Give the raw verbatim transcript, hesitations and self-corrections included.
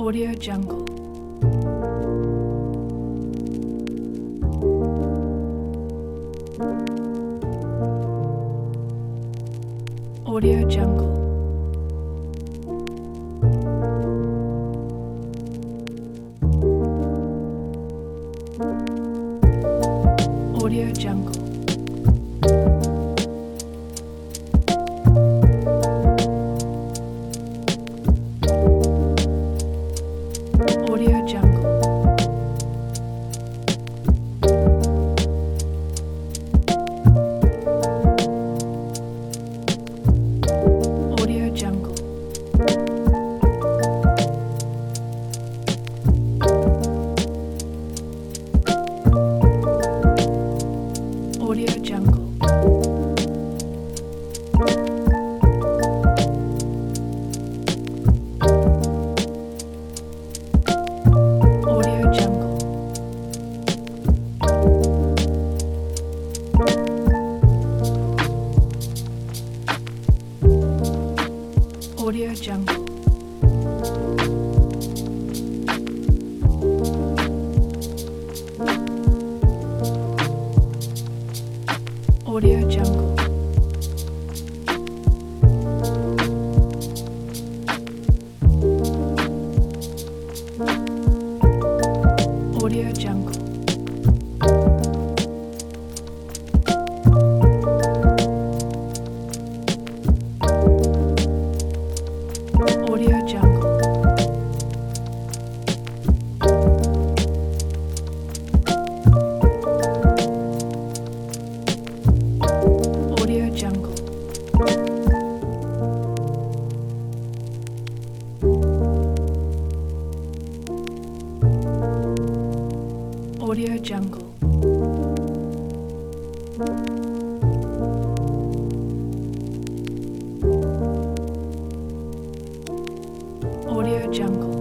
Audio Jungle. Audio Jungle. Audio Jungle. Audio Jungle. Audio Jungle. Audio Jungle. Audio Jungle. Audio Jungle. Audio Jungle. Audio Jungle. Audio Jungle. Audio Jungle. Audio Jungle. Audio Jungle.